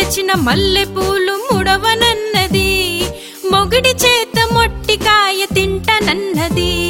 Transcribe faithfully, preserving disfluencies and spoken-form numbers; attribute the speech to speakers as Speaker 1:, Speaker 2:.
Speaker 1: విరిచిన మల్లె పూలు ముడవనన్నది, మొగుడి చేత మొట్టికాయ తింటనన్నది.